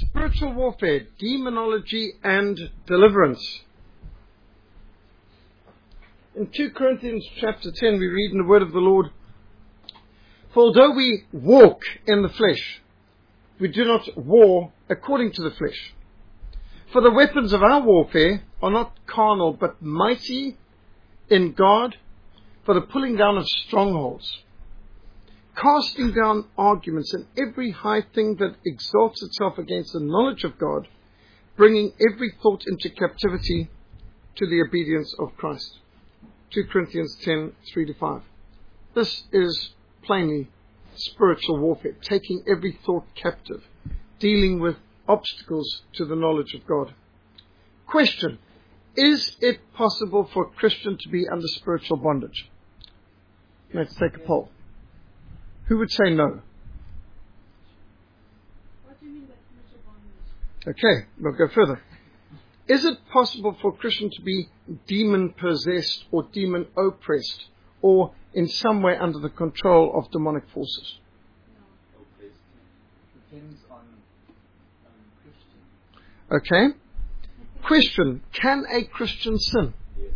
Spiritual warfare, demonology and deliverance. In 2 Corinthians chapter 10 we read in the word of the Lord, "For although we walk in the flesh, we do not war according to the flesh. For the weapons of our warfare are not carnal, but mighty in God for the pulling down of strongholds, casting down arguments and every high thing that exalts itself against the knowledge of God, bringing every thought into captivity to the obedience of Christ." 2 Corinthians 10, 3-5. This is plainly spiritual warfare, taking every thought captive, dealing with obstacles to the knowledge of God. Question: is it possible for a Christian to be under spiritual bondage? Let's take a poll. Who would say no? What do you mean by spiritual bondage? Okay, we'll go further. Is it possible for a Christian to be demon-possessed or demon-oppressed or in some way under the control of demonic forces? No. Depends on Christian. Okay. Question: can a Christian sin? Yes.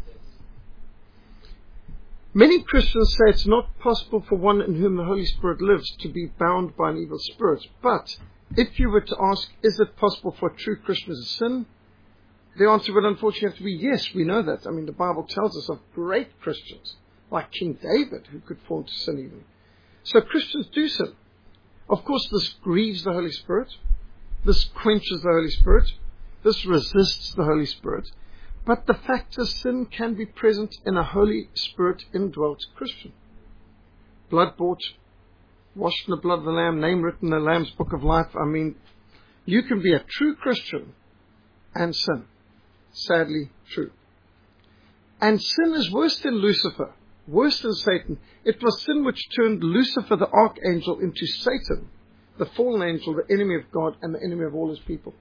Many Christians say it's not possible for one in whom the Holy Spirit lives to be bound by an evil spirit. But if you were to ask, is it possible for a true Christian to sin? The answer would unfortunately have to be yes, we know that. I mean, the Bible tells us of great Christians, like King David, who could fall into sin even. So Christians do sin. Of course, this grieves the Holy Spirit. This quenches the Holy Spirit. This resists the Holy Spirit. But the fact is, sin can be present in a Holy Spirit indwelt Christian. Blood bought, washed in the blood of the Lamb, name written in the Lamb's book of life. I mean, you can be a true Christian and sin. Sadly true. And sin is worse than Lucifer, worse than Satan. It was sin which turned Lucifer, the archangel, into Satan, the fallen angel, the enemy of God and the enemy of all his people.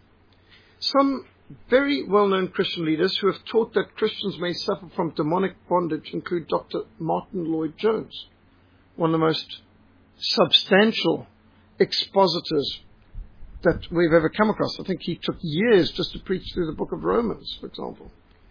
Some very well-known Christian leaders who have taught that Christians may suffer from demonic bondage include Dr. Martin Lloyd-Jones, one of the most substantial expositors that we've ever come across. I think he took years just to preach through the book of Romans, for example.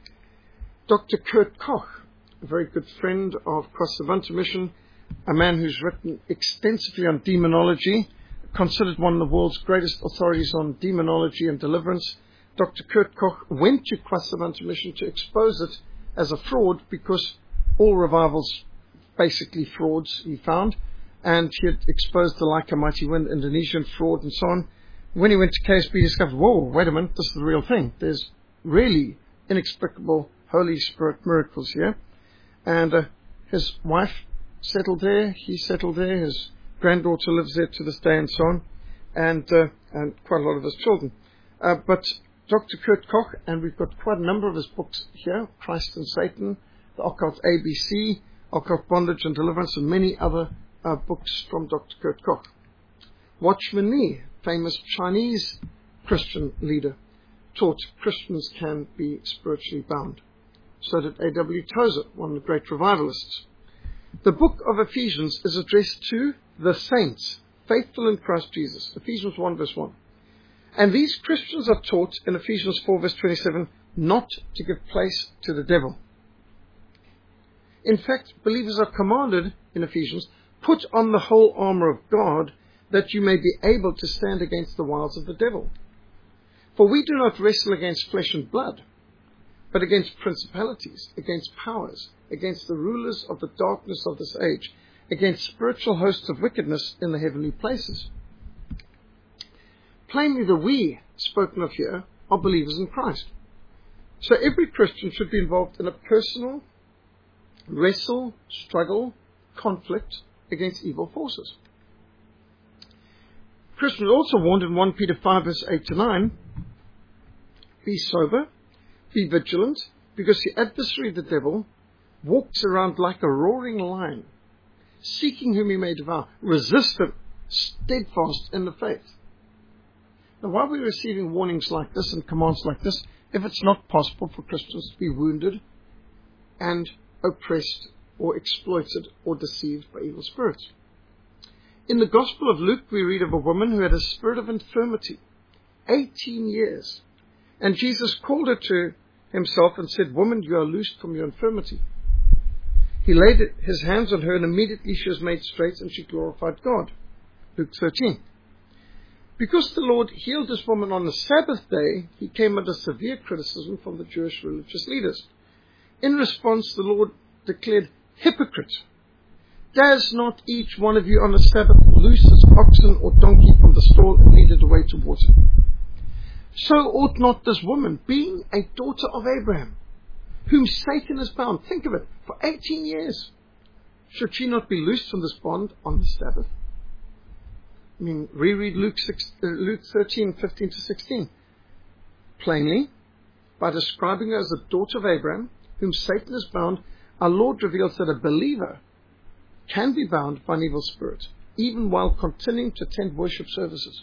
Dr. Kurt Koch, a very good friend of Cross the Winter Mission, a man who's written extensively on demonology, considered one of the world's greatest authorities on demonology and deliverance. Dr. Kurt Koch went to Cross the Winter Mission to expose it as a fraud, because all revivals basically frauds, he found, and he had exposed the Like a Mighty Wind Indonesian fraud and so on. When he went to KSB, he discovered, whoa, wait a minute, this is the real thing. There's really inexplicable Holy Spirit miracles here. And his wife settled there, he settled there, his granddaughter lives there to this day and so on, and quite a lot of his children. But Dr. Kurt Koch, and we've got quite a number of his books here, Christ and Satan, The Occult ABC, Occult Bondage and Deliverance, and many other books from Dr. Kurt Koch. Watchman Nee, famous Chinese Christian leader, taught Christians can be spiritually bound. So did A.W. Tozer, one of the great revivalists. The book of Ephesians is addressed to the saints, faithful in Christ Jesus. Ephesians 1 verse 1. And these Christians are taught in Ephesians 4 verse 27 not to give place to the devil. In fact, believers are commanded in Ephesians, put on the whole armor of God, that you may be able to stand against the wiles of the devil. For we do not wrestle against flesh and blood, but against principalities, against powers, against the rulers of the darkness of this age, against spiritual hosts of wickedness in the heavenly places. Plainly, the we spoken of here are believers in Christ. So every Christian should be involved in a personal wrestle, struggle, conflict against evil forces. Christians also warned in 1 Peter 5 verse 8-9, be sober, be vigilant, because the adversary, the devil, walks around like a roaring lion, seeking whom he may devour. Resist him, steadfast in the faith. Now, why are we receiving warnings like this and commands like this if it's not possible for Christians to be wounded and oppressed or exploited or deceived by evil spirits? In the Gospel of Luke, we read of a woman who had a spirit of infirmity 18 years. And Jesus called her to himself and said, "Woman, you are loosed from your infirmity." He laid his hands on her, and immediately she was made straight, and she glorified God. Luke 13. Because the Lord healed this woman on the Sabbath day, he came under severe criticism from the Jewish religious leaders. In response, the Lord declared, "Hypocrite! Does not each one of you on the Sabbath loose his oxen or donkey from the stall and lead it away to water? So ought not this woman, being a daughter of Abraham, whom Satan has bound," think of it, "for 18 years, should she not be loosed from this bond on the Sabbath?" I mean, reread Luke 13, 15 to 16. Plainly, by describing her as a daughter of Abraham, whom Satan has bound, our Lord reveals that a believer can be bound by an evil spirit, even while continuing to attend worship services.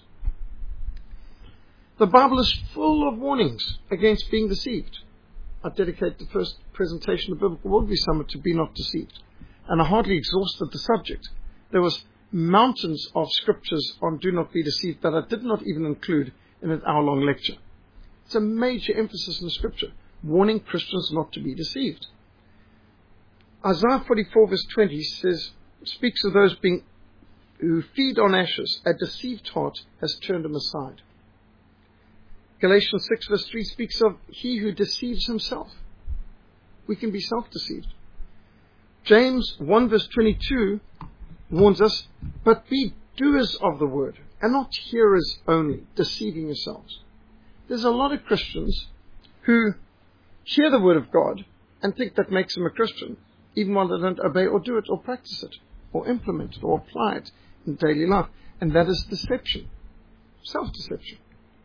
The Bible is full of warnings against being deceived. I dedicate the first presentation of the Biblical Worldview Summit to Be Not Deceived, and I hardly exhausted the subject. There was mountains of scriptures on do not be deceived that I did not even include in an hour-long lecture. It's a major emphasis in the scripture, warning Christians not to be deceived. Isaiah 44 verse 20 speaks of those who feed on ashes. A deceived heart has turned them aside. Galatians 6 verse 3 speaks of he who deceives himself. We can be self-deceived. James 1 verse 22 warns us, "But be doers of the word, and not hearers only, deceiving yourselves." There's a lot of Christians who hear the word of God and think that makes them a Christian, even while they don't obey or do it or practice it or implement it or apply it in daily life. And that is deception, self-deception.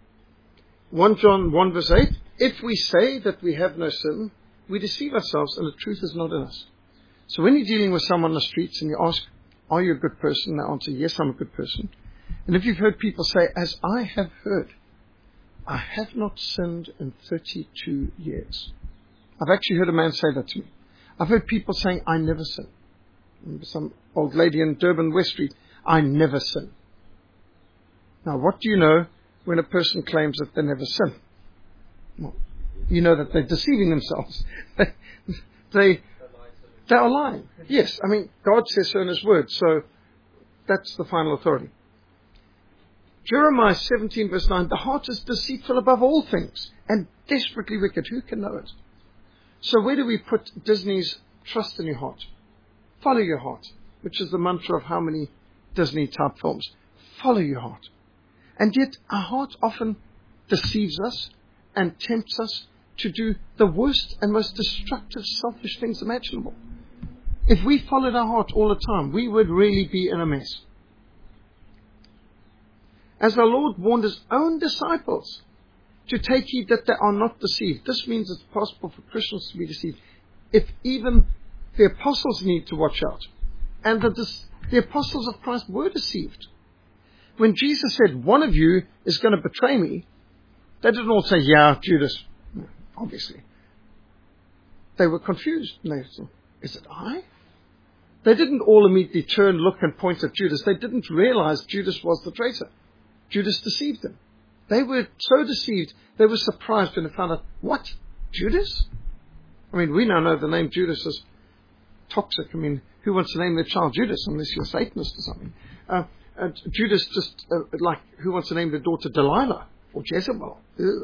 1 John 1 verse 8, "If we say that we have no sin, we deceive ourselves and the truth is not in us." So when you're dealing with someone on the streets and you ask, "Are you a good person?" they answer, "Yes, I'm a good person." And if you've heard people say, "As I have heard, I have not sinned in 32 years. I've actually heard a man say that to me. I've heard people saying, "I never sin." Remember some old lady in Durban, West Street, "I never sin." Now, what do you know when a person claims that they never sin? Well, you know that they're deceiving themselves. They are lying. Yes, I mean, God says so in His Word, so that's the final authority. Jeremiah 17 verse 9, "The heart is deceitful above all things and desperately wicked. Who can know it?" So where do we put Disney's "Trust in your heart"? Follow your heart, which is the mantra of how many Disney type films. Follow your heart. And yet our heart often deceives us and tempts us to do the worst and most destructive, selfish things imaginable. If we followed our heart all the time, we would really be in a mess. As our Lord warned His own disciples to take heed that they are not deceived. This means it's possible for Christians to be deceived. If even the apostles need to watch out. And the apostles of Christ were deceived. When Jesus said, "One of you is going to betray me," they didn't all say, "Yeah, Judas." No, obviously. They were confused. And they said, "Is it I?" They didn't all immediately turn, look, and point at Judas. They didn't realize Judas was the traitor. Judas deceived them. They were so deceived, they were surprised when they found out, "What? Judas?" I mean, we now know the name Judas is toxic. I mean, who wants to name their child Judas unless you're a Satanist or something? Judas just like who wants to name their daughter Delilah or Jezebel.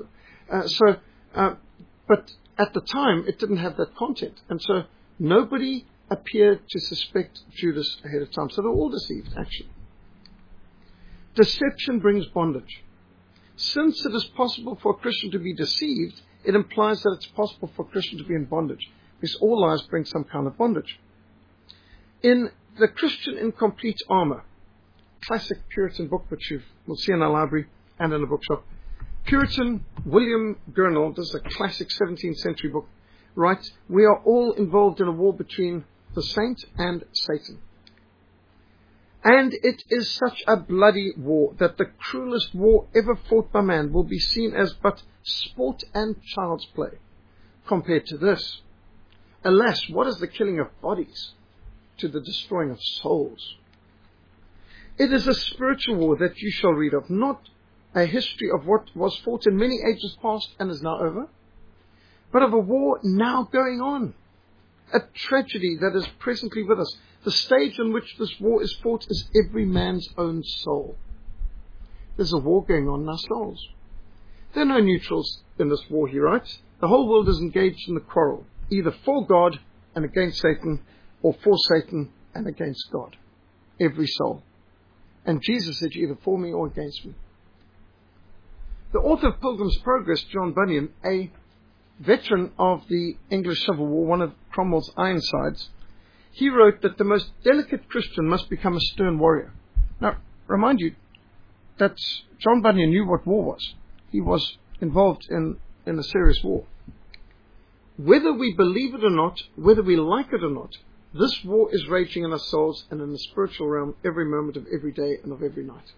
But at the time, it didn't have that content. And so nobody appeared to suspect Judas ahead of time. So they're all deceived, actually. Deception brings bondage. Since it is possible for a Christian to be deceived, it implies that it's possible for a Christian to be in bondage, because all lies bring some kind of bondage. In The Christian in Complete Armor, classic Puritan book, which you will see in our library and in the bookshop, Puritan William Gurnall, this is a classic 17th century book, writes, "We are all involved in a war between the saint and Satan. And it is such a bloody war that the cruelest war ever fought by man will be seen as but sport and child's play compared to this. Alas, what is the killing of bodies to the destroying of souls? It is a spiritual war that you shall read of, not a history of what was fought in many ages past and is now over, but of a war now going on. A tragedy that is presently with us. The stage in which this war is fought is every man's own soul. There's a war going on in our souls. There are no neutrals in this war, he writes. The whole world is engaged in the quarrel, either for God and against Satan, or for Satan and against God. Every soul. And Jesus said, either for me or against me. The author of Pilgrim's Progress, John Bunyan, a veteran of the English Civil War, one of Cromwell's Ironsides, he wrote that the most delicate Christian must become a stern warrior. Now, remind you that John Bunyan knew what war was. He was involved in a serious war. Whether we believe it or not, whether we like it or not, this war is raging in our souls and in the spiritual realm every moment of every day and of every night.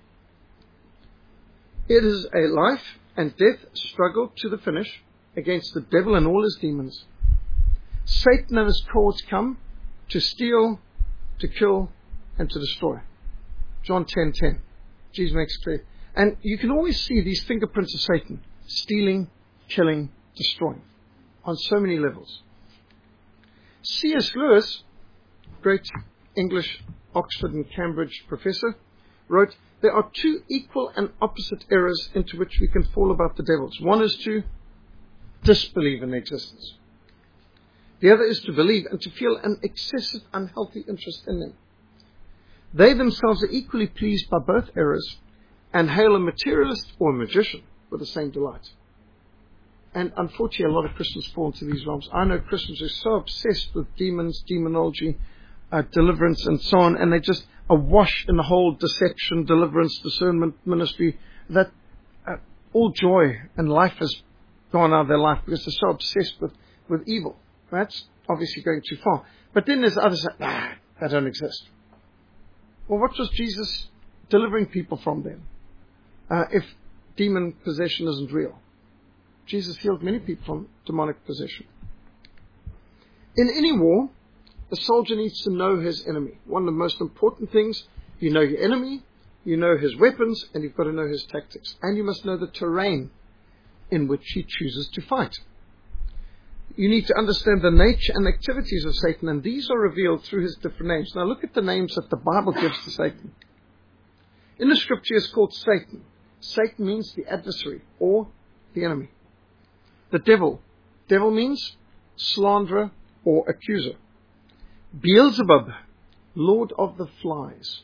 It is a life and death struggle to the finish against the devil and all his demons. Satan and his cohorts come to steal, to kill, and to destroy. John 10:10. Jesus makes it clear. And you can always see these fingerprints of Satan, stealing, killing, destroying, on so many levels. C.S. Lewis, great English Oxford and Cambridge professor, wrote, there are two equal and opposite errors into which we can fall about the devils. One is to disbelieve in their existence. The other is to believe and to feel an excessive, unhealthy interest in them. They themselves are equally pleased by both errors and hail a materialist or a magician with the same delight. And unfortunately, a lot of Christians fall into these realms. I know Christians who are so obsessed with demons, demonology, deliverance, and so on, and they just awash in the whole deception, deliverance, discernment ministry, that all joy and life has gone out of their life because they're so obsessed with evil. That's obviously going too far. But then there's others that, they don't exist. Well, what was Jesus delivering people from then? If demon possession isn't real. Jesus healed many people from demonic possession. In any war, the soldier needs to know his enemy. One of the most important things, you know your enemy, you know his weapons, and you've got to know his tactics. And you must know the terrain in which he chooses to fight. You need to understand the nature and activities of Satan, and these are revealed through his different names. Now look at the names that the Bible gives to Satan. In the scripture, it's called Satan. Satan means the adversary or the enemy. The devil. Devil means slanderer or accuser. Beelzebub, lord of the flies.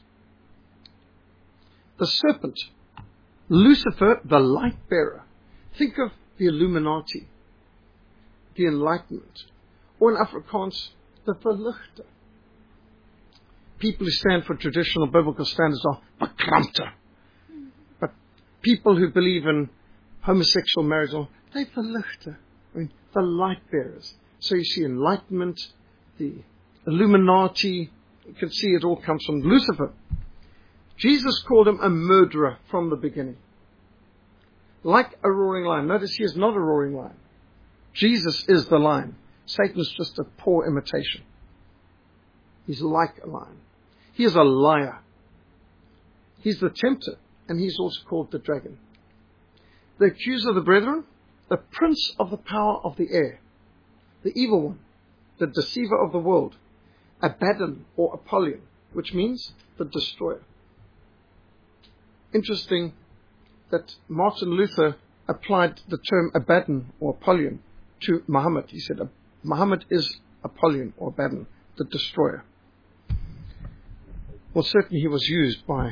The serpent. Lucifer, the light bearer. Think of the Illuminati, the Enlightenment, or in Afrikaans, the Verligte. People who stand for traditional biblical standards are bekrampte. But people who believe in homosexual marriage, they're Verligte. I mean, the light bearers. So you see Enlightenment, the Illuminati, you can see it all comes from Lucifer. Jesus called him a murderer from the beginning. Like a roaring lion. Notice he is not a roaring lion. Jesus is the lion. Satan is just a poor imitation. He's like a lion. He is a liar. He's the tempter, and he's also called the dragon. The accuser of the brethren, the prince of the power of the air, the evil one, the deceiver of the world, Abaddon or Apollyon, which means the destroyer. Interesting that Martin Luther applied the term Abaddon or Apollyon to Muhammad. He said Muhammad is Apollyon or Abaddon, the destroyer. Well, certainly he was used by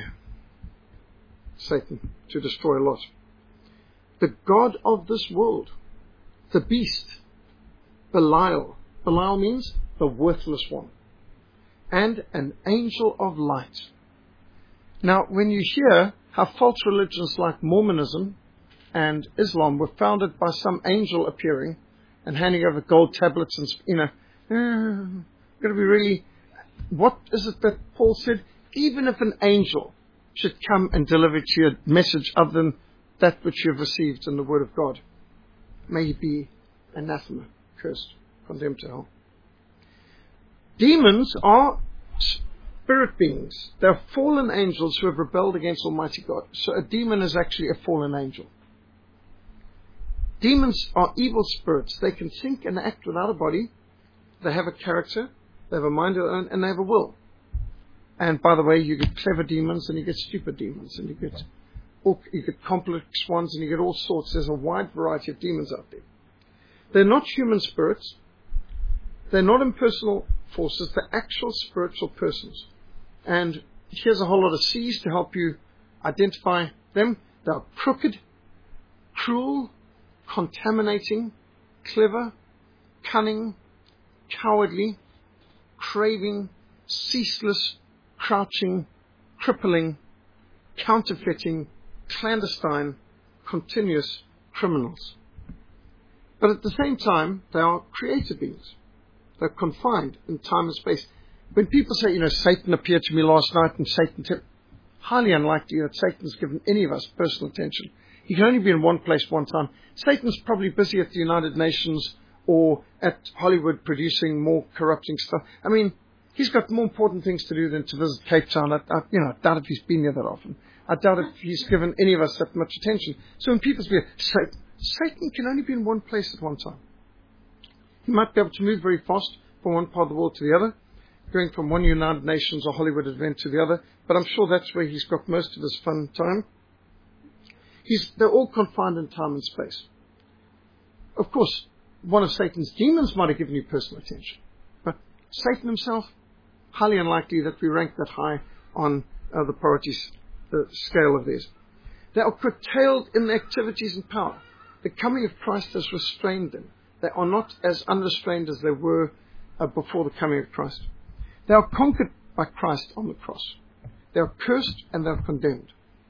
Satan to destroy a lot. The god of this world, the beast, Belial. Belial means the worthless one. And an angel of light. Now, when you hear how false religions like Mormonism and Islam were founded by some angel appearing and handing over gold tablets and, going to be really, what is it that Paul said? Even if an angel should come and deliver to you a message other than that which you have received in the Word of God, may he be anathema, cursed, condemned to hell. Demons are spirit beings. They are fallen angels who have rebelled against Almighty God. So a demon is actually a fallen angel. Demons are evil spirits. They can think and act without a body. They have a character, they have a mind of their own, and they have a will. And by the way, you get clever demons and you get stupid demons, and you get complex ones, and you get all sorts. There's a wide variety of demons out there. They're not human spirits. They're not impersonal forces. They're actual spiritual persons. And here's a whole lot of C's to help you identify them. They are crooked, cruel, contaminating, clever, cunning, cowardly, craving, ceaseless, crouching, crippling, counterfeiting, clandestine, continuous criminals. But at the same time, they are created beings. They're confined in time and space. When people say, Satan appeared to me last night and Satan highly unlikely that Satan's given any of us personal attention. He can only be in one place one time. Satan's probably busy at the United Nations or at Hollywood producing more corrupting stuff. I mean, he's got more important things to do than to visit Cape Town. I doubt if he's been there that often. I doubt if he's given any of us that much attention. So when people say, Satan can only be in one place at one time. He might be able to move very fast from one part of the world to the other, going from one United Nations or Hollywood event to the other, but I'm sure that's where he's got most of his fun time. They're all confined in time and space. Of course, one of Satan's demons might have given you personal attention, but Satan himself, highly unlikely that we rank that high on the priority scale of theirs. They are curtailed in their activities and power. The coming of Christ has restrained them. They are not as unrestrained as they were before the coming of Christ. They are conquered by Christ on the cross. They are cursed and they are condemned.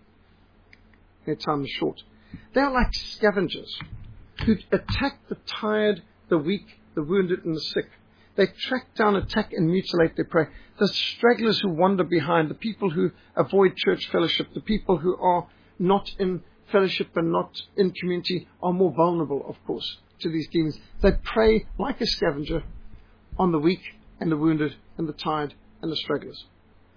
Their time is short. They are like scavengers who attack the tired, the weak, the wounded, and the sick. They track down, attack, and mutilate their prey. The stragglers who wander behind, the people who avoid church fellowship, the people who are not in fellowship and not in community are more vulnerable, of course, to these demons. They prey like a scavenger on the weak and the wounded and the tired and the stragglers.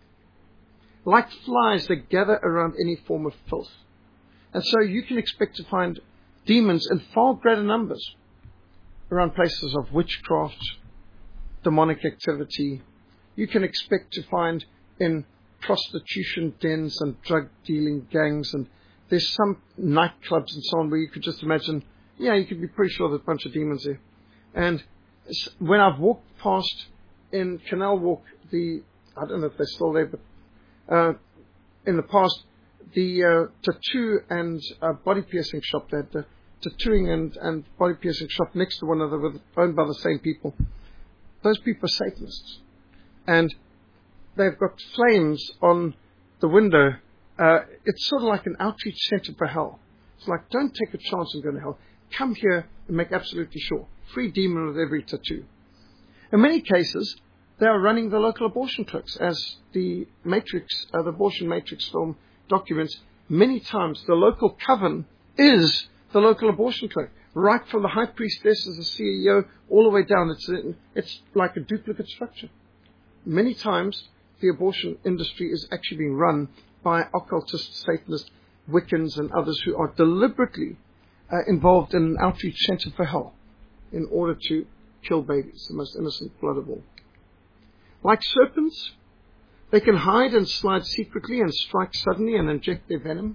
Like flies, they gather around any form of filth. And so you can expect to find demons in far greater numbers around places of witchcraft, demonic activity. You can expect to find in prostitution dens and drug dealing gangs, and there's some nightclubs and so on where you could just imagine, you could be pretty sure there's a bunch of demons there. And when I've walked past in Canal Walk, I don't know if they're still there, but in the past, the tattoo and body piercing shop, they had the tattooing and body piercing shop next to one another, owned by the same people. Those people are Satanists. And they've got flames on the window. It's sort of like an outreach center for hell. It's like, don't take a chance and go to hell. Come here and make absolutely sure. Free demon with every tattoo. In many cases, they are running the local abortion clinics. As the abortion matrix film documents, many times the local coven is the local abortion clinic. Right from the high priestess as the CEO all the way down. It's like a duplicate structure. Many times the abortion industry is actually being run by occultists, Satanists, Wiccans, and others who are deliberately involved in an outreach center for hell in order to kill babies, the most innocent blood of all. Like serpents, they can hide and slide secretly and strike suddenly and inject their venom.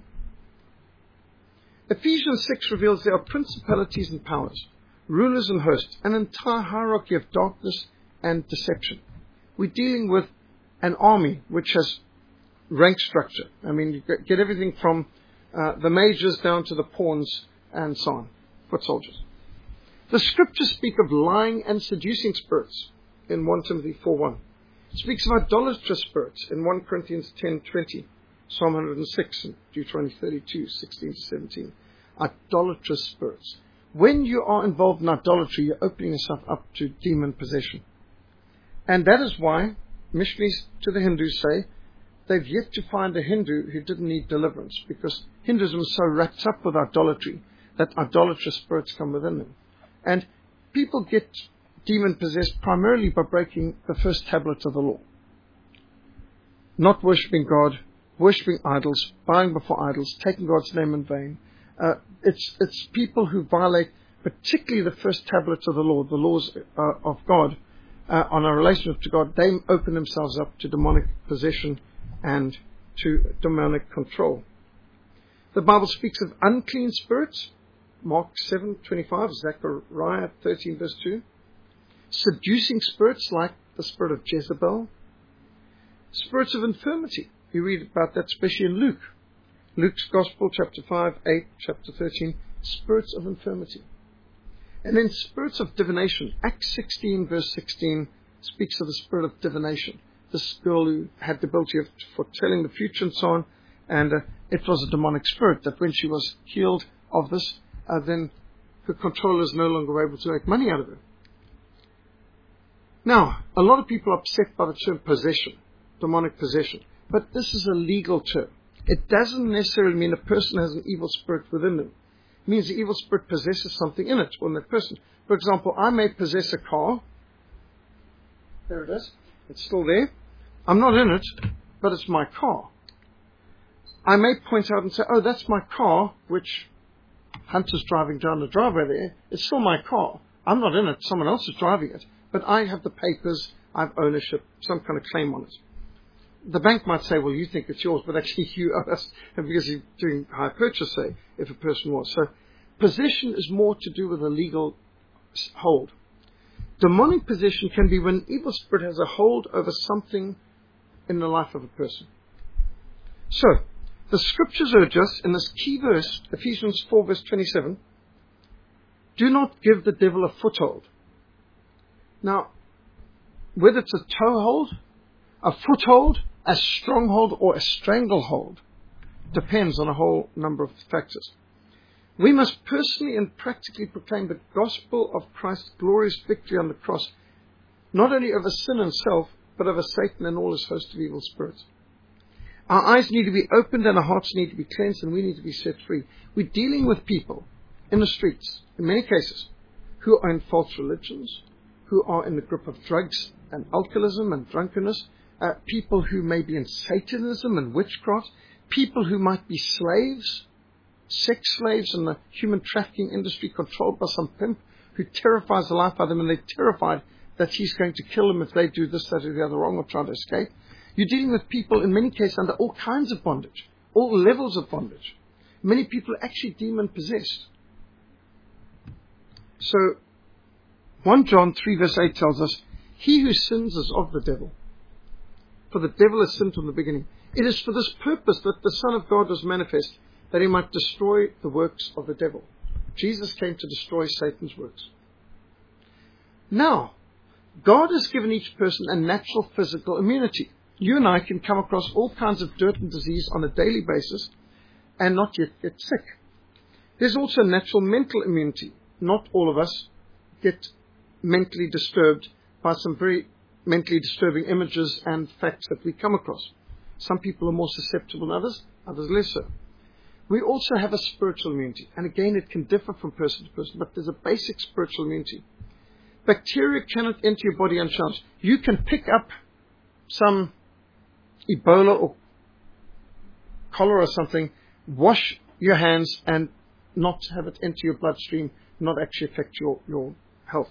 Ephesians 6 reveals there are principalities and powers, rulers and hosts, an entire hierarchy of darkness and deception. We're dealing with an army which has rank structure. I mean, you get everything from the majors down to the pawns and so on, foot soldiers. The scriptures speak of lying and seducing spirits in 1 Timothy 4:1. It speaks of idolatrous spirits in 1 Corinthians 10:20, Psalm 106, and Deuteronomy 32:16-17. Idolatrous spirits. When you are involved in idolatry, you're opening yourself up to demon possession. And that is why missionaries to the Hindus say they've yet to find a Hindu who didn't need deliverance, because Hinduism is so wrapped up with idolatry that idolatrous spirits come within them. And people get demon-possessed primarily by breaking the first tablet of the law. not worshipping God, worshipping idols, bowing before idols, taking God's name in vain. It's people who violate particularly the first tablets of the law, the laws of God, on our relationship to God. They open themselves up to demonic possession and to demonic control. The Bible speaks of unclean spirits, Mark 7:25, Zechariah 13 verse 2. Seducing spirits like the spirit of Jezebel. Spirits of infirmity. You read about that especially in Luke. Luke's Gospel, chapter 5, 8, chapter 13. Spirits of infirmity. And then spirits of divination. Acts 16 verse 16 speaks of the spirit of divination. This girl who had the ability of foretelling the future and so on. And it was a demonic spirit that when she was healed of this, then her controllers no longer were able to make money out of her. Now, a lot of people are upset by the term possession, demonic possession. But this is a legal term. It doesn't necessarily mean a person has an evil spirit within them. It means the evil spirit possesses something in it, or in that person. For example, I may possess a car. There it is. It's still there. I'm not in it, but it's my car. I may point out and say, oh, that's my car, which Hunter's driving down the driveway there. It's still my car. I'm not in it. Someone else is driving it. But I have the papers, I have ownership, some kind of claim on it. The bank might say, well, you think it's yours, but actually you owe us, because you're doing hire purchase, say, if a person was. So possession is more to do with a legal hold. Demonic possession can be when an evil spirit has a hold over something in the life of a person. So, the scriptures urge us in this key verse, Ephesians 4 verse 27, do not give the devil a foothold. Now, whether it's a toehold, a foothold, a stronghold, or a stranglehold, depends on a whole number of factors. We must personally and practically proclaim the gospel of Christ's glorious victory on the cross, not only over sin and self, but over Satan and all his host of evil spirits. Our eyes need to be opened and our hearts need to be cleansed, and we need to be set free. We're dealing with people in the streets, in many cases, who are in false religions, who are in the grip of drugs and alcoholism and drunkenness, people who may be in Satanism and witchcraft, people who might be slaves, sex slaves in the human trafficking industry controlled by some pimp who terrifies the life out of them, and they're terrified that he's going to kill them if they do this, that, or the other wrong, or try to escape. You're dealing with people, in many cases, under all kinds of bondage, all levels of bondage. Many people are actually demon-possessed. So, 1 John 3 verse 8 tells us, he who sins is of the devil. For the devil has sinned from the beginning. It is for this purpose that the Son of God was manifest, that he might destroy the works of the devil. Jesus came to destroy Satan's works. Now, God has given each person a natural physical immunity. You and I can come across all kinds of dirt and disease on a daily basis and not yet get sick. There's also natural mental immunity. Not all of us get mentally disturbed by some very mentally disturbing images and facts that we come across. Some people are more susceptible than others less so. We also have a spiritual immunity. And again, it can differ from person to person, but there's a basic spiritual immunity. Bacteria cannot enter your body unchallenged. You can pick up some Ebola or cholera or something, wash your hands and not have it enter your bloodstream, not actually affect your health.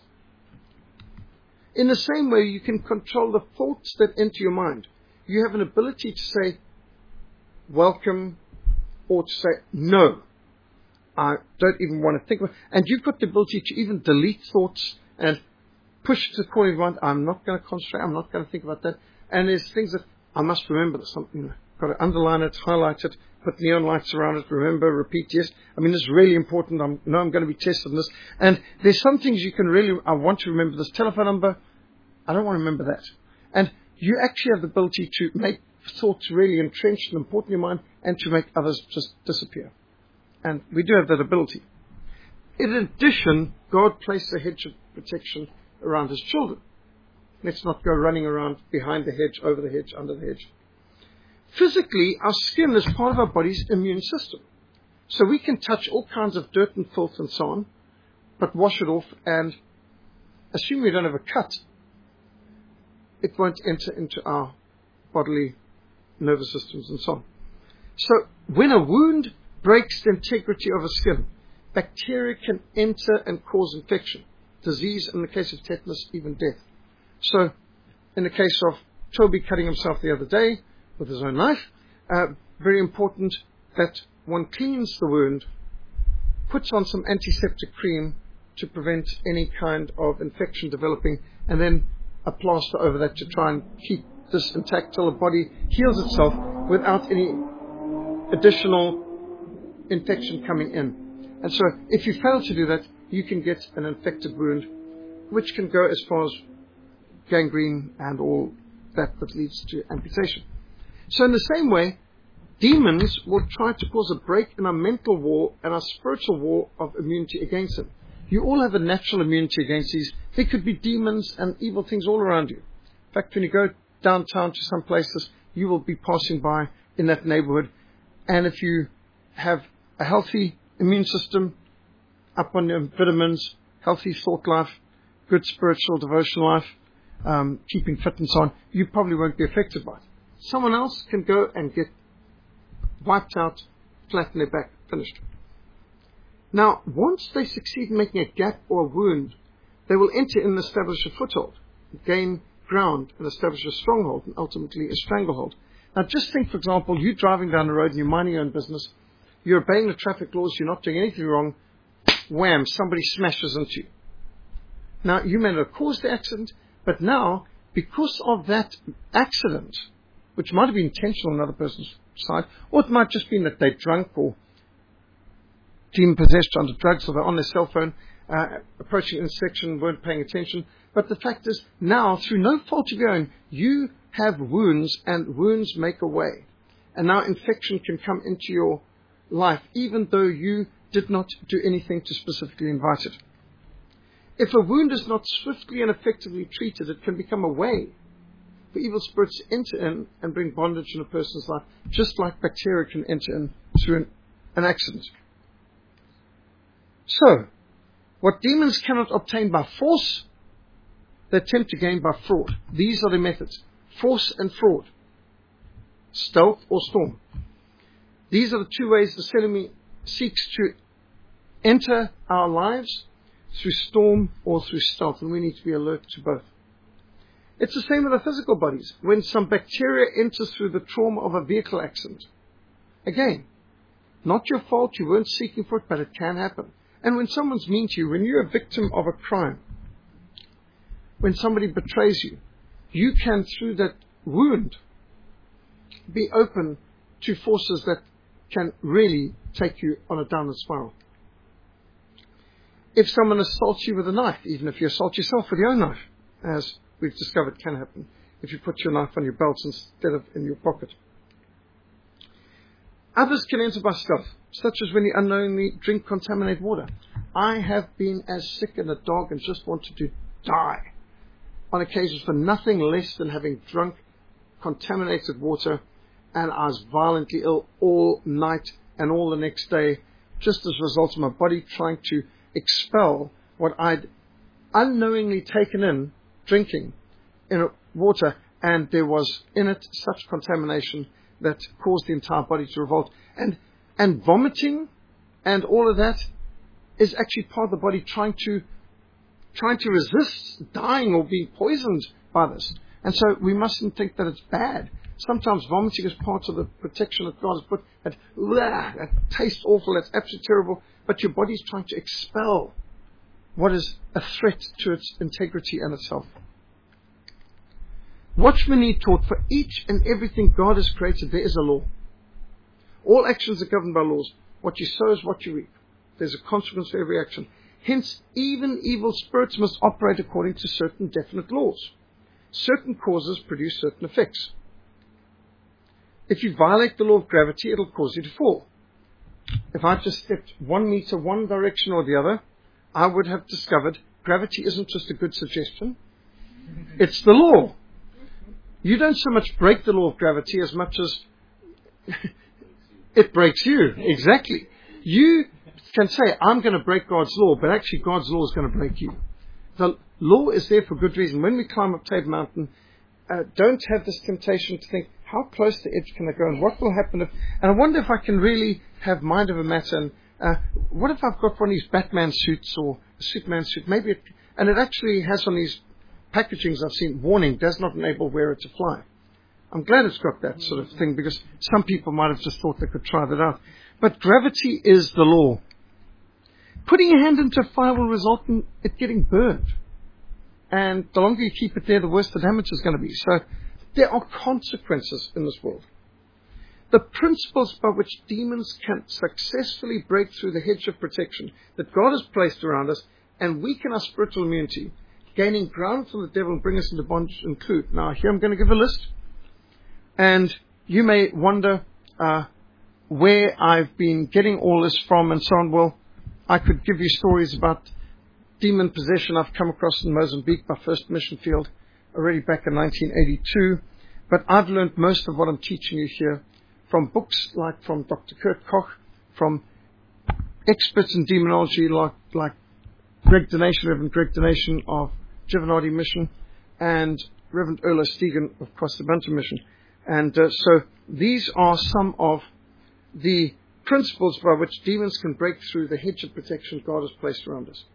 In the same way, you can control the thoughts that enter your mind. You have an ability to say, welcome, or to say, no, I don't even want to think about it. And you've got the ability to even delete thoughts and push to the corner of your mind. I'm not going to concentrate. I'm not going to think about that. And there's things that I must remember. There's something, got to underline it, highlight it, put neon lights around it, remember, repeat, yes. I mean, this is really important. I'm going to be tested on this. And there's some things you can really, I want to remember this telephone number. I don't want to remember that. And you actually have the ability to make thoughts really entrenched and important in your mind and to make others just disappear. And we do have that ability. In addition, God placed a hedge of protection around his children. Let's not go running around behind the hedge, over the hedge, under the hedge. Physically, our skin is part of our body's immune system. So we can touch all kinds of dirt and filth and so on, but wash it off and assume we don't have a cut. It won't enter into our bodily nervous systems and so on. So when a wound breaks the integrity of a skin, bacteria can enter and cause infection, disease, in the case of tetanus, even death. So in the case of Toby cutting himself the other day with his own knife, very important that one cleans the wound, puts on some antiseptic cream to prevent any kind of infection developing, and then a plaster over that to try and keep this intact till the body heals itself without any additional infection coming in. And so if you fail to do that, you can get an infected wound, which can go as far as gangrene and all that leads to amputation. So in the same way, demons will try to cause a break in our mental wall and our spiritual wall of immunity against them. You all have a natural immunity against these. There could be demons and evil things all around you. In fact, when you go downtown to some places, you will be passing by in that neighborhood. And if you have a healthy immune system, up on your vitamins, healthy thought life, good spiritual devotional life, keeping fit and so on, you probably won't be affected by it. Someone else can go and get wiped out, flat in their back, finished. Now, once they succeed in making a gap or a wound, they will enter in and establish a foothold, gain ground and establish a stronghold, and ultimately a stranglehold. Now, just think, for example, you're driving down the road and you're minding your own business, you're obeying the traffic laws, you're not doing anything wrong, wham, somebody smashes into you. Now, you may not have caused the accident, but now, because of that accident, which might have been intentional on another person's side, or it might just been that they're drunk or demon-possessed under drugs, or they're on their cell phone, approaching an intersection, weren't paying attention. But the fact is, now, through no fault of your own, you have wounds, and wounds make a way. And now infection can come into your life, even though you did not do anything to specifically invite it. If a wound is not swiftly and effectively treated, it can become a way for evil spirits to enter in and bring bondage in a person's life, just like bacteria can enter in through an accident. So, what demons cannot obtain by force, they attempt to gain by fraud. These are the methods: force and fraud, stealth or storm. These are the two ways the enemy seeks to enter our lives, through storm or through stealth, and we need to be alert to both. It's the same with our physical bodies. When some bacteria enters through the trauma of a vehicle accident, again, not your fault, you weren't seeking for it, but it can happen. And when someone's mean to you, when you're a victim of a crime, when somebody betrays you, you can, through that wound, be open to forces that can really take you on a downward spiral. If someone assaults you with a knife, even if you assault yourself with your own knife, as we've discovered can happen if you put your knife on your belt instead of in your pocket. Others can enter by stealth, such as when you unknowingly drink contaminated water. I have been as sick as a dog and just wanted to die on occasions for nothing less than having drunk contaminated water, and I was violently ill all night and all the next day, just as a result of my body trying to expel what I'd unknowingly taken in drinking in water, and there was in it such contamination that caused the entire body to revolt. And vomiting and all of that is actually part of the body trying to resist dying or being poisoned by this. And so we mustn't think that it's bad. Sometimes vomiting is part of the protection that God has put. That tastes awful, that's absolutely terrible, but your body's trying to expel what is a threat to its integrity and itself. Watchmen need taught, for each and everything God has created, there is a law. All actions are governed by laws. What you sow is what you reap. There's a consequence for every action. Hence, even evil spirits must operate according to certain definite laws. Certain causes produce certain effects. If you violate the law of gravity, it'll cause you to fall. If I just stepped 1 meter one direction or the other, I would have discovered gravity isn't just a good suggestion. It's the law. You don't so much break the law of gravity as much as it breaks you. Exactly. You can say, I'm going to break God's law, but actually God's law is going to break you. The law is there for good reason. When we climb up Tabor Mountain, don't have this temptation to think, how close to the edge can I go, and what will happen if, and I wonder if I can really have mind over matter, and what if I've got one of these Batman suits or a Superman suit, maybe it, and it actually has on these packagings I've seen, warning, does not enable wearer to fly. I'm glad it's got that sort of thing, because some people might have just thought they could try that out. But gravity is the law. Putting your hand into a fire will result in it getting burned. And the longer you keep it there, the worse the damage is going to be. So there are consequences in this world. The principles by which demons can successfully break through the hedge of protection that God has placed around us and weaken our spiritual immunity, gaining ground from the devil and bring us into bondage, include. Now, here I'm going to give a list. And you may wonder where I've been getting all this from and so on. Well, I could give you stories about demon possession I've come across in Mozambique, my first mission field, already back in 1982. But I've learned most of what I'm teaching you here from books like from Dr. Kurt Koch, from experts in demonology like Greg Donation, Reverend Greg Donation of Giovanardi Mission, and Reverend Erlo Stegen of Costa Banta Mission. And so these are some of the principles by which demons can break through the hedge of protection God has placed around us.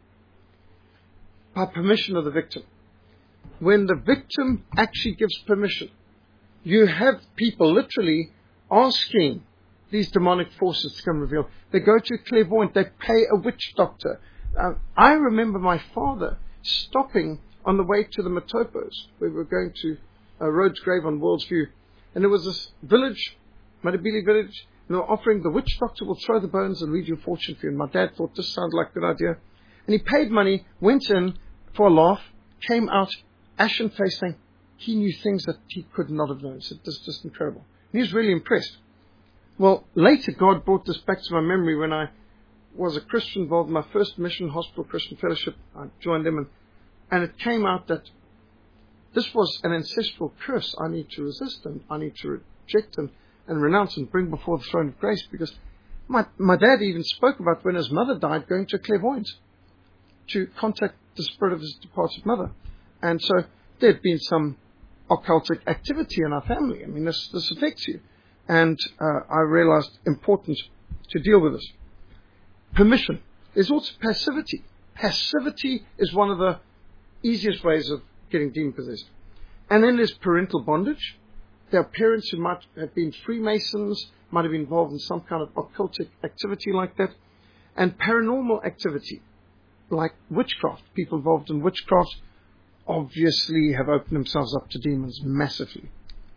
By permission of the victim. When the victim actually gives permission, you have people literally asking these demonic forces to come reveal. They go to a clairvoyant, they pay a witch doctor. I remember my father stopping on the way to the Matopos, where we were going to Rhodes Grave on World's View. And there was this village, Madabili village, and they were offering the witch doctor will throw the bones and read your fortune for you. And my dad thought this sounded like a good idea. And he paid money, went in for a laugh, came out, ashen face, saying he knew things that he could not have known. He said, this is just incredible. And he was really impressed. Well, later God brought this back to my memory when I was a Christian involved in my first mission, Hospital Christian Fellowship. I joined them, and it came out that this was an ancestral curse I need to resist and I need to reject and renounce and bring before the throne of grace, because my dad even spoke about when his mother died going to a clairvoyant to contact the spirit of his departed mother. And so there had been some occultic activity in our family. I mean, this affects you. And I realized important to deal with this. Permission. There's also passivity. Passivity is one of the easiest ways of getting demon possessed. And then there's parental bondage. There are parents who might have been Freemasons, might have been involved in some kind of occultic activity like that. And paranormal activity, like witchcraft. People involved in witchcraft obviously have opened themselves up to demons massively.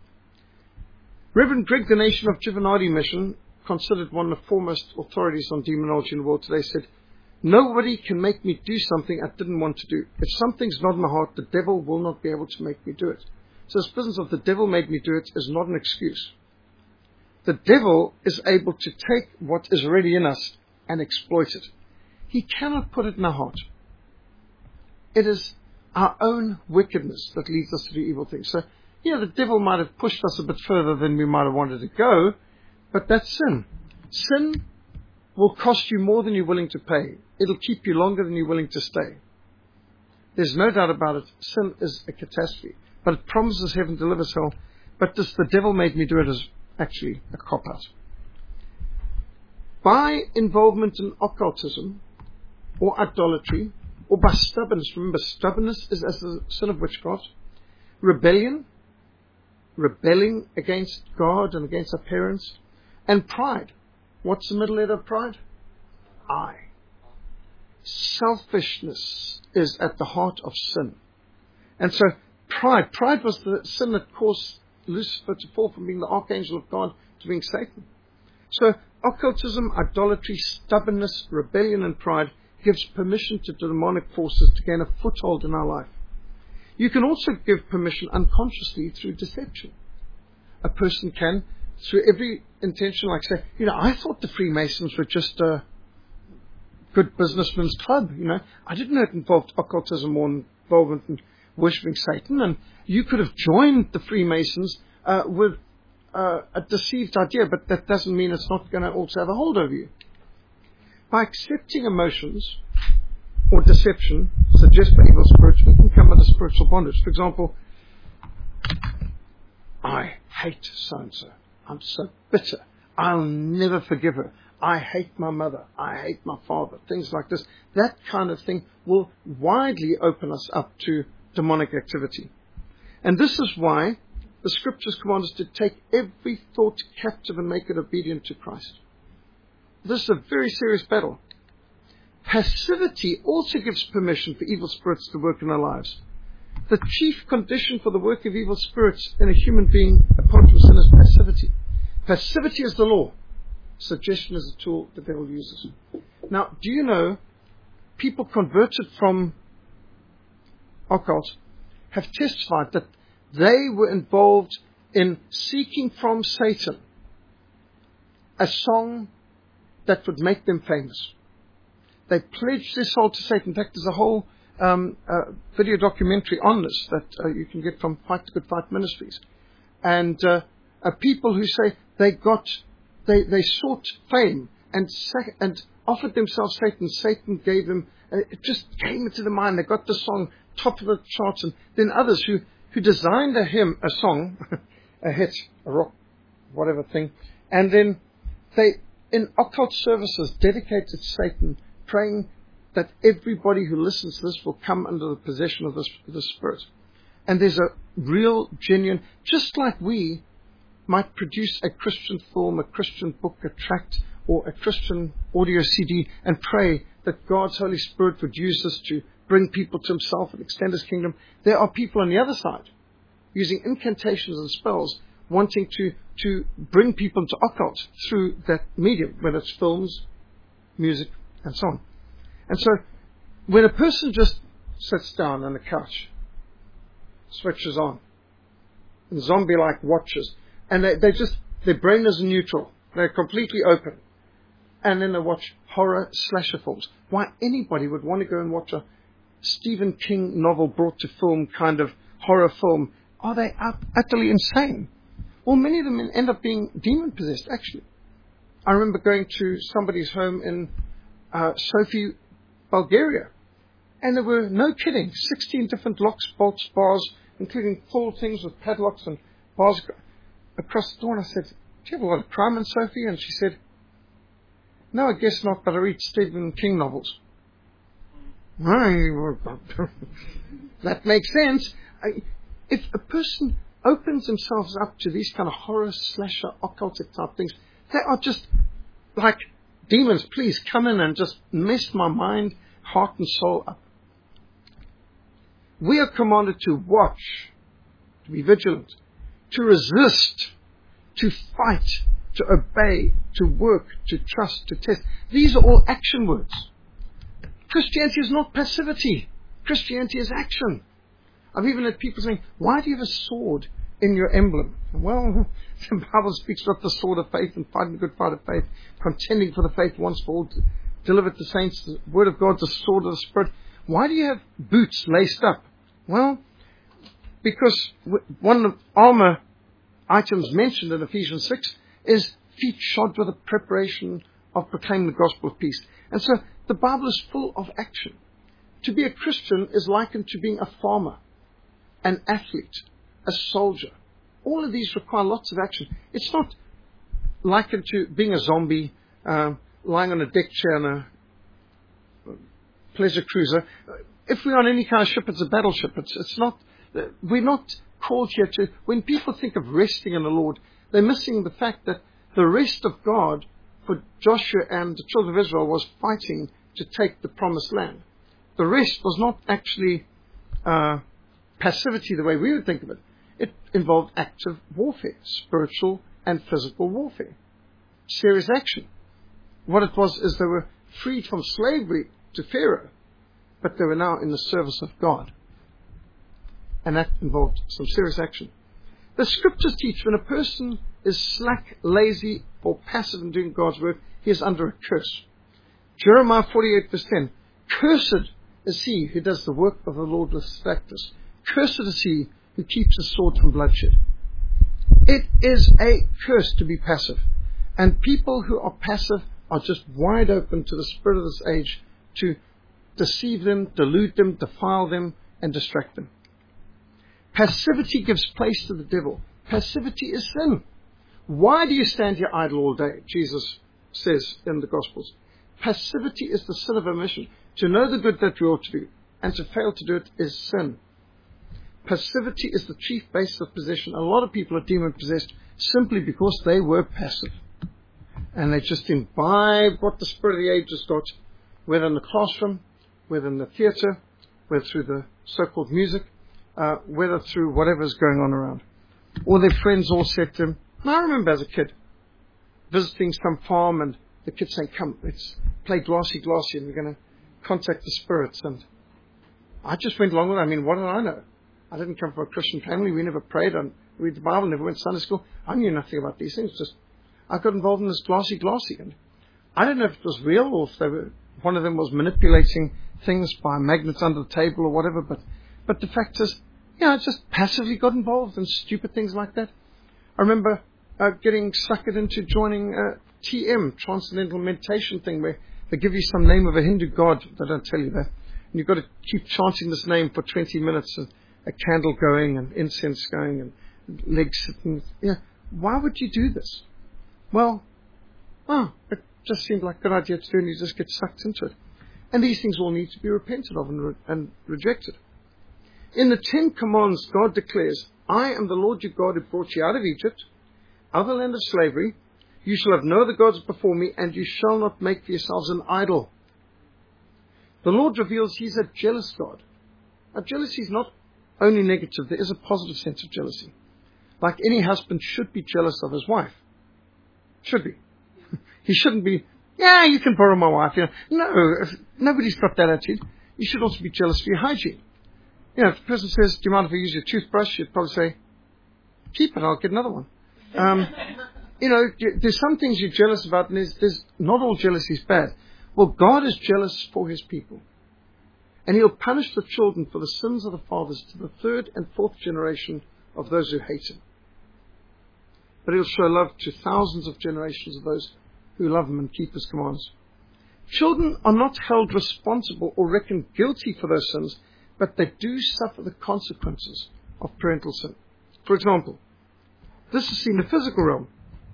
Reverend Greg Donation of Giovanardi Mission, considered one of the foremost authorities on demonology in the world today, said, nobody can make me do something I didn't want to do. If something's not in my heart, the devil will not be able to make me do it. So this business of the devil made me do it is not an excuse. The devil is able to take what is already in us and exploit it. He cannot put it in our heart. It is our own wickedness that leads us to do evil things. So, the devil might have pushed us a bit further than we might have wanted to go, but that's sin. Sin will cost you more than you're willing to pay. It'll keep you longer than you're willing to stay. There's no doubt about it. Sin is a catastrophe. But it promises heaven, delivers hell. But this, the devil made me do it, is actually a cop-out. By involvement in occultism, or idolatry, or by stubbornness. Remember, stubbornness is as the sin of witchcraft. Rebellion, rebelling against God and against our parents. And pride. What's the middle letter of pride? I. Selfishness is at the heart of sin. And so pride was the sin that caused Lucifer to fall from being the archangel of God to being Satan. So occultism, idolatry, stubbornness, rebellion and pride gives permission to demonic forces to gain a foothold in our life. You can also give permission unconsciously through deception. A person can, through every intention, like say, I thought the Freemasons were just a good businessman's club, I didn't know it involved occultism or involvement in worshipping Satan, and you could have joined the Freemasons with a deceived idea, but that doesn't mean it's not going to also have a hold over you. By accepting emotions or deception suggested by evil spirits, we can come under spiritual bondage. For example, I hate so-and-so. I'm so bitter. I'll never forgive her. I hate my mother. I hate my father. Things like this. That kind of thing will widely open us up to demonic activity. And this is why the Scriptures command us to take every thought captive and make it obedient to Christ. This is a very serious battle. Passivity also gives permission for evil spirits to work in our lives. The chief condition for the work of evil spirits in a human being, apart from sin, is passivity. Passivity is the law. Suggestion is a tool the devil uses. Now, do you know, people converted from occult have testified that they were involved in seeking from Satan a song that would make them famous. They pledged their soul to Satan. In fact, there's a whole video documentary on this that you can get from Fight the Good Fight Ministries. And people who say they sought fame and offered themselves Satan. Satan gave them, it just came into the mind. They got the song top of the charts. And then others who designed a hymn, a song, a hit, a rock, whatever thing. And then they, in occult services, dedicated to Satan, praying that everybody who listens to this will come under the possession of this spirit. And there's a real, genuine, just like we might produce a Christian film, a Christian book, a tract, or a Christian audio CD, and pray that God's Holy Spirit would use this to bring people to Himself and extend His kingdom. There are people on the other side using incantations and spells, wanting to bring people into occult through that medium, whether it's films, music, and so on. And so, when a person just sits down on the couch, switches on, and zombie-like watches, and their brain is neutral, they're completely open, and then they watch horror slasher films. Why anybody would want to go and watch a Stephen King novel brought to film kind of horror film? Are they utterly insane? Well, many of them end up being demon-possessed, actually. I remember going to somebody's home in Sofia, Bulgaria, and there were, no kidding, 16 different locks, bolts, bars, including full things with padlocks and bars across the door. And I said, "Do you have a lot of crime in Sofia?" And she said, "No, I guess not, but I read Stephen King novels." That makes sense. If a person opens themselves up to these kind of horror, slasher, occultic type things, they are just like demons. Please come in and just mess my mind, heart and soul up. We are commanded to watch, to be vigilant, to resist, to fight, to obey, to work, to trust, to test. These are all action words. Christianity is not passivity. Christianity is action. I've even had people saying, "Why do you have a sword in your emblem?" Well, the Bible speaks about the sword of faith and fighting the good fight of faith, contending for the faith once for all, delivered to saints, the word of God, the sword of the Spirit. Why do you have boots laced up? Well, because one of the armor items mentioned in Ephesians 6 is feet shod with the preparation of proclaiming the gospel of peace. And so the Bible is full of action. To be a Christian is likened to being a farmer, an athlete, a soldier. All of these require lots of action. It's not likened to being a zombie, lying on a deck chair on a pleasure cruiser. If we're on any kind of ship, it's a battleship. It's not. We're not called here to. When people think of resting in the Lord, they're missing the fact that the rest of God for Joshua and the children of Israel was fighting to take the promised land. The rest was not actually passivity the way we would think of it. It involved active warfare, spiritual and physical warfare, serious action. What it was is they were freed from slavery to Pharaoh, but they were now in the service of God. And that involved some serious action. The Scriptures teach when a person is slack, lazy, or passive in doing God's work, he is under a curse. Jeremiah 48:10, "Cursed is he who does the work of the Lord with slackness. Cursed is he who keeps his sword from bloodshed." It is a curse to be passive. And people who are passive are just wide open to the spirit of this age to deceive them, delude them, defile them, and distract them. Passivity gives place to the devil. Passivity is sin. Why do you stand here idle all day? Jesus says in the Gospels. Passivity is the sin of omission. To know the good that we ought to do and to fail to do it is sin. Passivity is the chief basis of possession. A lot of people are demon-possessed simply because they were passive. And they just imbibe what the spirit of the age has got, whether in the classroom, whether in the theatre, whether through the so-called music, whether through whatever's going on around. Or their friends all said to them, I remember as a kid visiting some farm and the kids saying, come, let's play glassy and we're going to contact the spirits. And I just went along with it. I mean, what did I know? I didn't come from a Christian family. We never prayed and read the Bible, never went to Sunday school. I knew nothing about these things. Just I got involved in this glassy. And I don't know if it was real or if one of them was manipulating things by magnets under the table or whatever. But the fact is, I just passively got involved in stupid things like that. I remember getting suckered into joining TM, Transcendental Meditation thing, where they give you some name of a Hindu god. They don't tell you that. And you've got to keep chanting this name for 20 minutes, and a candle going and incense going and legs sitting. Why would you do this? Well, it just seemed like a good idea to do, and you just get sucked into it. And these things all need to be repented of and rejected. In the 10 Commandments, God declares, I am the Lord your God who brought you out of Egypt, out of the land of slavery. You shall have no other gods before me, and you shall not make for yourselves an idol. The Lord reveals He's a jealous God. Now, jealousy is not only negative. There is a positive sense of jealousy. Like any husband should be jealous of his wife. Should be. He shouldn't be, you can borrow my wife. No, nobody's got that attitude. You should also be jealous for your hygiene. If the person says, do you mind if I use your toothbrush? You'd probably say, keep it, I'll get another one. There's some things you're jealous about, and there's not all jealousy is bad. Well, God is jealous for His people. And He'll punish the children for the sins of the fathers to the 3rd and 4th generation of those who hate Him. But He'll show love to thousands of generations of those who love Him and keep His commands. Children are not held responsible or reckoned guilty for those sins, but they do suffer the consequences of parental sin. For example, this is seen in the physical realm.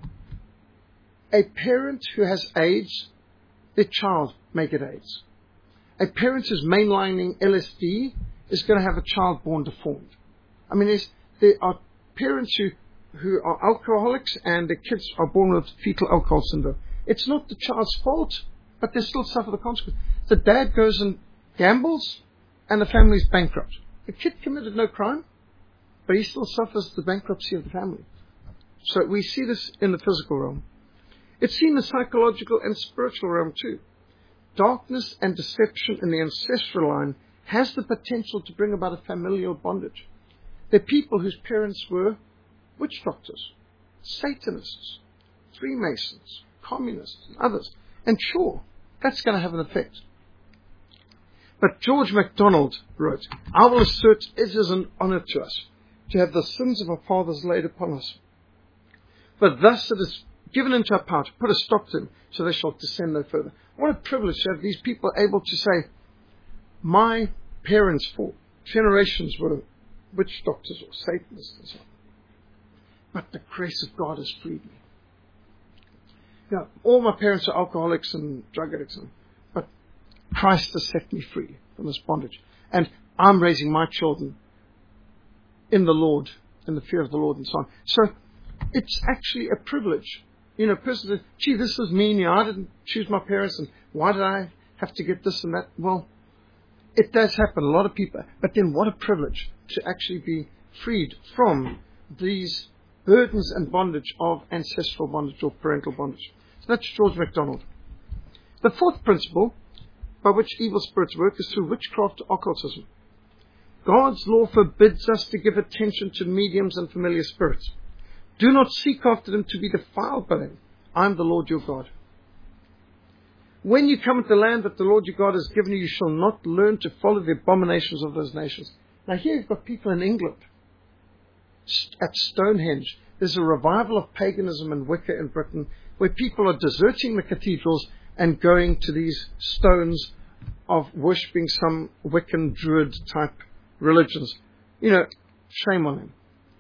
A parent who has AIDS, their child may get AIDS. A parent who's mainlining LSD is going to have a child born deformed. I mean, there are parents who are alcoholics and their kids are born with fetal alcohol syndrome. It's not the child's fault, but they still suffer the consequences. The dad goes and gambles and the family's bankrupt. The kid committed no crime, but he still suffers the bankruptcy of the family. So we see this in the physical realm. It's seen in the psychological and spiritual realm too. Darkness and deception in the ancestral line has the potential to bring about a familial bondage. There are people whose parents were witch doctors, Satanists, Freemasons, communists, and others. And sure, that's going to have an effect. But George MacDonald wrote, I will assert it is an honor to us to have the sins of our fathers laid upon us. But thus it is given into our power to put a stop to them, so they shall descend no further. What a privilege to have these people able to say, my parents for generations were witch doctors or Satanists and so on. But the grace of God has freed me. All my parents are alcoholics and drug addicts, but Christ has set me free from this bondage. And I'm raising my children in the Lord, in the fear of the Lord and so on. So it's actually a privilege. A person says, gee, this is mean. I didn't choose my parents, and why did I have to get this and that? Well, it does happen. A lot of people. But then what a privilege to actually be freed from these burdens and bondage of ancestral bondage or parental bondage. So that's George MacDonald. The 4th principle by which evil spirits work is through witchcraft or occultism. God's law forbids us to give attention to mediums and familiar spirits. Do not seek after them to be defiled by them. I am the Lord your God. When you come into the land that the Lord your God has given you, you shall not learn to follow the abominations of those nations. Now here you've got people in England. At Stonehenge, there's a revival of paganism and Wicca in Britain, where people are deserting the cathedrals and going to these stones of worshipping some Wiccan Druid type religions. Shame on them.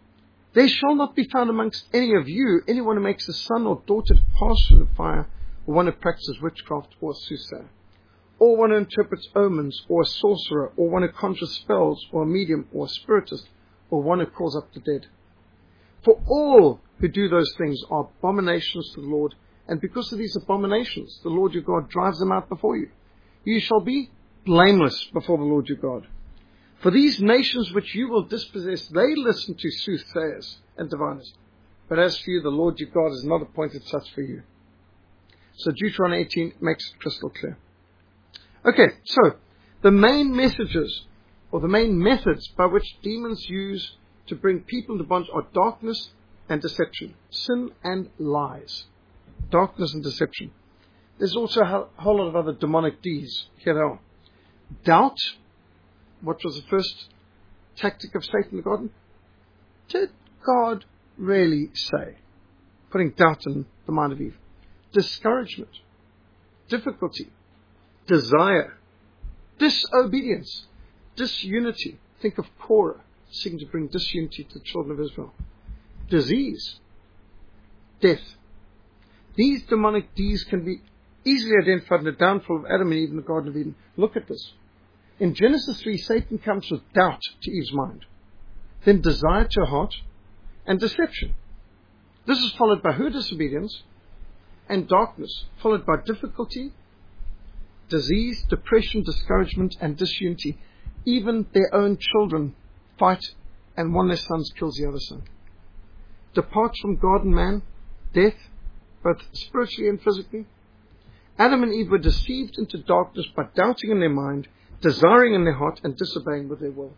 There shall not be found amongst any of you anyone who makes a son or daughter to pass through the fire, or one who practices witchcraft or a soothsayer, or one who interprets omens, or a sorcerer, or one who conjures spells, or a medium, or a spiritist, or one who calls up the dead. For all who do those things are abominations to the Lord, and because of these abominations, the Lord your God drives them out before you. You shall be blameless before the Lord your God. For these nations which you will dispossess, they listen to soothsayers and diviners. But as for you, the Lord your God has not appointed such for you. So Deuteronomy 18 makes it crystal clear. Okay, so the main messages, or the main methods by which demons use to bring people into bondage are darkness and deception, sin and lies. Darkness and deception. There's also a whole lot of other demonic Ds. Here they are. Doubt. What was the first tactic of Satan in the garden? Did God really say? Putting doubt in the mind of Eve. Discouragement. Difficulty. Desire. Disobedience. Disunity. Think of Korah seeking to bring disunity to the children of Israel. Disease. Death. These demonic Ds can be easily identified in the downfall of Adam and Eve in the Garden of Eden. Look at this. In Genesis 3, Satan comes with doubt to Eve's mind, then desire to her heart, and deception. This is followed by her disobedience and darkness, followed by difficulty, disease, depression, discouragement, and disunity. Even their own children fight, and one of their sons kills the other son. Departs from God and man, death, both spiritually and physically. Adam and Eve were deceived into darkness by doubting in their mind, desiring in their heart, and disobeying with their will.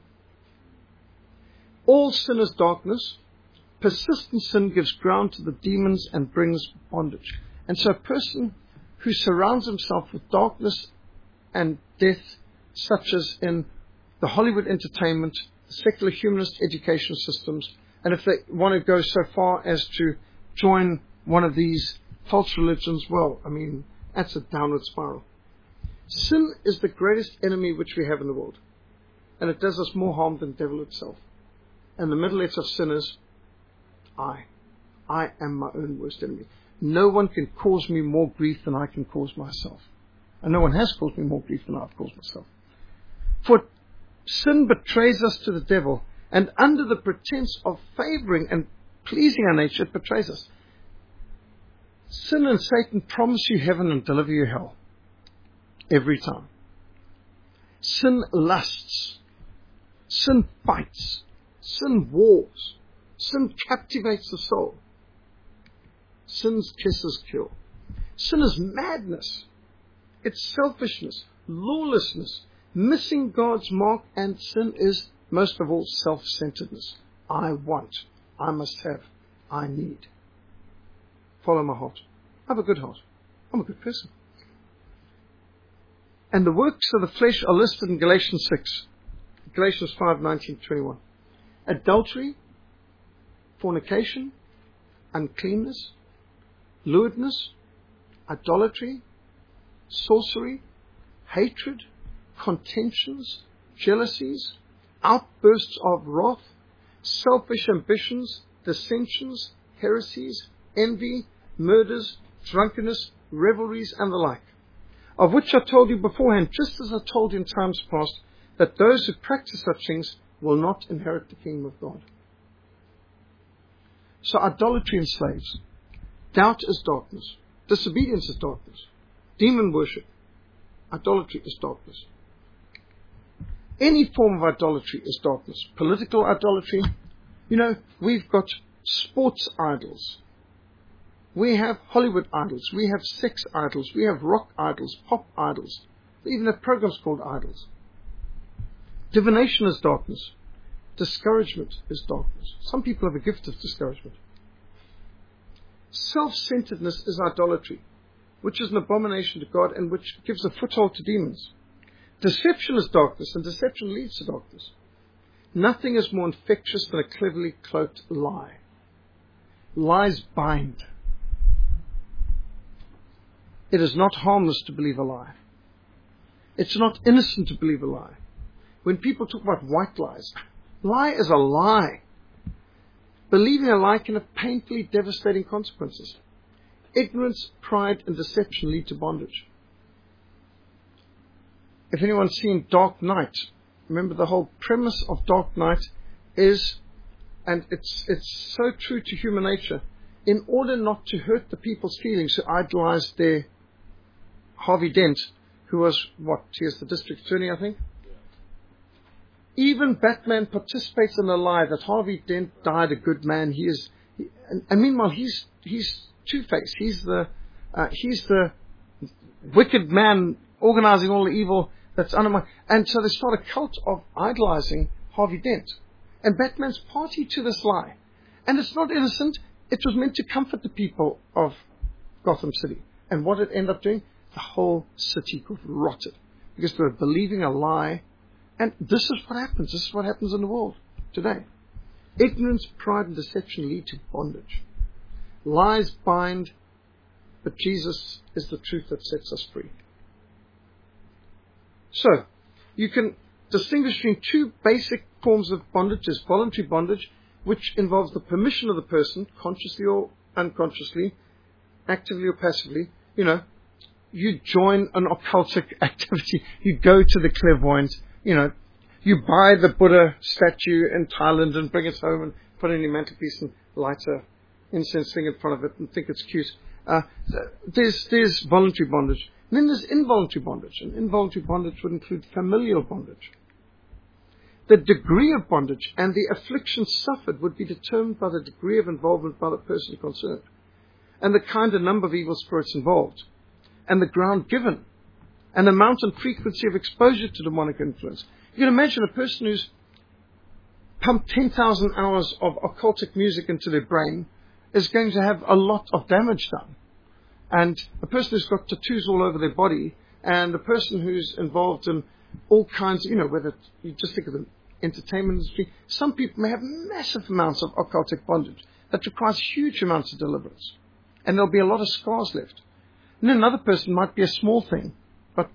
All sin is darkness. Persistent sin gives ground to the demons and brings bondage. And so a person who surrounds himself with darkness and death, such as in the Hollywood entertainment, the secular humanist education systems, and if they want to go so far as to join one of these false religions, well, I mean, that's a downward spiral. Sin is the greatest enemy which we have in the world. And it does us more harm than the devil itself. And the middle letter of sin is I. I am my own worst enemy. No one can cause me more grief than I can cause myself. And no one has caused me more grief than I've caused myself. For sin betrays us to the devil, and under the pretense of favoring and pleasing our nature, it betrays us. Sin and Satan promise you heaven and deliver you hell. Every time. Sin lusts. Sin fights. Sin wars. Sin captivates the soul. Sin's kisses kill. Sin is madness. It's selfishness, lawlessness, missing God's mark, and sin is, most of all, self-centeredness. I want. I must have. I need. Follow my heart. I have a good heart. I'm a good person. And the works of the flesh are listed in Galatians 6. Galatians 5:19-21. Adultery, fornication, uncleanness, lewdness, idolatry, sorcery, hatred, contentions, jealousies, outbursts of wrath, selfish ambitions, dissensions, heresies, envy, murders, drunkenness, revelries, and the like, of which I told you beforehand, just as I told you in times past, that those who practice such things will not inherit the kingdom of God. So idolatry enslaves. Doubt is darkness. Disobedience is darkness. Demon worship. Idolatry is darkness. Any form of idolatry is darkness. Political idolatry. You know, we've got sports idols. We have Hollywood idols. We have sex idols. We have rock idols, pop idols. They even have programs called idols. Divination is darkness. Discouragement is darkness. Some people have a gift of discouragement. Self-centeredness is idolatry, which is an abomination to God and which gives a foothold to demons. Deception is darkness, and deception leads to darkness. Nothing is more infectious than a cleverly cloaked lie. Lies bind. It is not harmless to believe a lie. It's not innocent to believe a lie. When people talk about white lies, lie is a lie. Believing a lie can have painfully devastating consequences. Ignorance, pride, and deception lead to bondage. If anyone's seen Dark Knight, remember the whole premise of Dark Knight is, and it's so true to human nature, in order not to hurt the people's feelings who idolized their Harvey Dent, who was, he is the district attorney, I think? Even Batman participates in the lie that Harvey Dent died a good man. And meanwhile, he's Two-Face. He's the wicked man organizing all the evil that's under my. And so they start a cult of idolizing Harvey Dent. And Batman's party to this lie. And it's not innocent. It was meant to comfort the people of Gotham City. And what it ended up doing? The whole city got rotted. Because they were believing a lie. And this is what happens. This is what happens in the world today. Ignorance, pride, and deception lead to bondage. Lies bind, but Jesus is the truth that sets us free. So, you can distinguish between two basic forms of bondage. There's voluntary bondage, which involves the permission of the person, consciously or unconsciously, actively or passively. You join an occultic activity. You go to the clairvoyant. You buy the Buddha statue in Thailand and bring it home and put it in your mantelpiece and light a incense thing in front of it and think it's cute. There's voluntary bondage. And then there's involuntary bondage. And involuntary bondage would include familial bondage. The degree of bondage and the affliction suffered would be determined by the degree of involvement by the person concerned, and the kind and number of evil spirits involved, and the ground given, and the amount and frequency of exposure to demonic influence. You can imagine a person who's pumped 10,000 hours of occultic music into their brain is going to have a lot of damage done. And a person who's got tattoos all over their body, and a person who's involved in all kinds, whether you just think of the entertainment industry, some people may have massive amounts of occultic bondage that requires huge amounts of deliverance. And there'll be a lot of scars left. And then another person might be a small thing, but,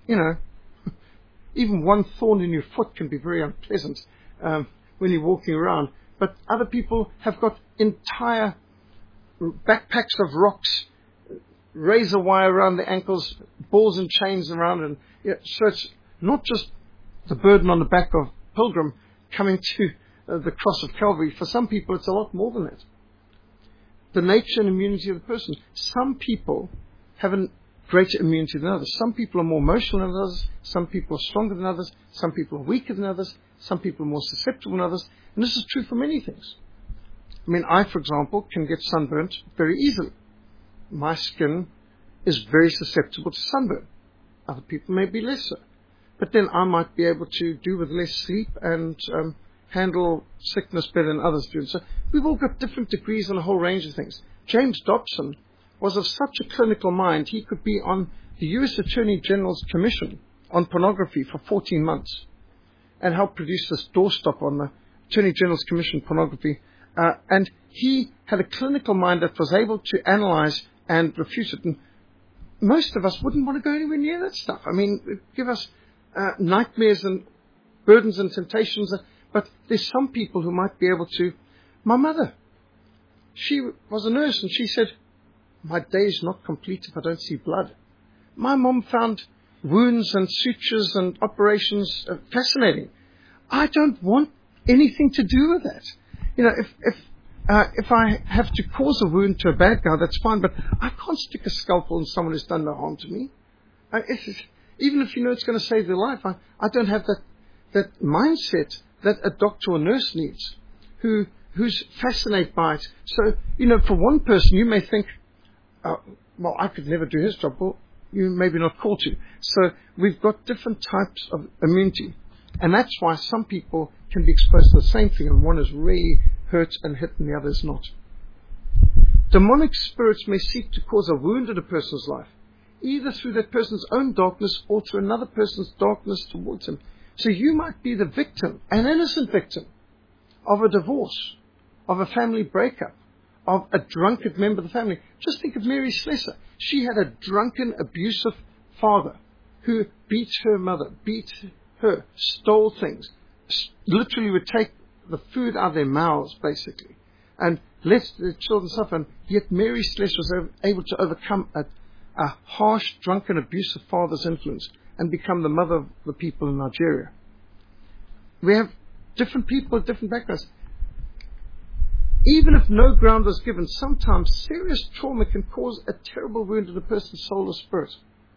even one thorn in your foot can be very unpleasant when you're walking around. But other people have got entire backpacks of rocks, razor wire around the ankles, balls and chains around. And so it's not just the burden on the back of pilgrim coming to the cross of Calvary. For some people, it's a lot more than that. The nature and immunity of the person. Some people have a greater immunity than others. Some people are more emotional than others. Some people are stronger than others. Some people are weaker than others. Some people are more susceptible than others. And this is true for many things. I, for example, can get sunburnt very easily. My skin is very susceptible to sunburn. Other people may be less so. But then I might be able to do with less sleep and handle sickness better than others do. So we've all got different degrees and a whole range of things. James Dobson was of such a clinical mind, he could be on the U.S. Attorney General's Commission on Pornography for 14 months and help produce this doorstop on the Attorney General's Commission on Pornography. And he had a clinical mind that was able to analyze and refute it. And most of us wouldn't want to go anywhere near that stuff. It'd give us nightmares and burdens and temptations. But there's some people who might be able to. My mother, she was a nurse, and she said, my day is not complete if I don't see blood. My mom found wounds and sutures and operations fascinating. I don't want anything to do with that. If I have to cause a wound to a bad guy, that's fine, but I can't stick a scalpel in someone who's done no harm to me. Even if it's going to save their life, I don't have that mindset that a doctor or nurse needs, who's fascinated by it. So, for one person, you may think, I could never do his job. Well, you may be not called to. So we've got different types of immunity. And that's why some people can be exposed to the same thing, and one is really hurt and hit and the other is not. Demonic spirits may seek to cause a wound in a person's life, either through that person's own darkness or through another person's darkness towards him. So you might be the victim, an innocent victim, of a divorce, of a family breakup, of a drunkard member of the family. Just think of Mary Slessor. She had a drunken, abusive father who beat her mother, beat her, stole things, literally would take the food out of their mouths, basically. and let the children suffer. And yet Mary Celeste was able to overcome a harsh, drunken, abusive father's influence and become the mother of the people in Nigeria. We have different people with different backgrounds. Even if no ground was given, sometimes serious trauma can cause a terrible wound in a person's soul or spirit.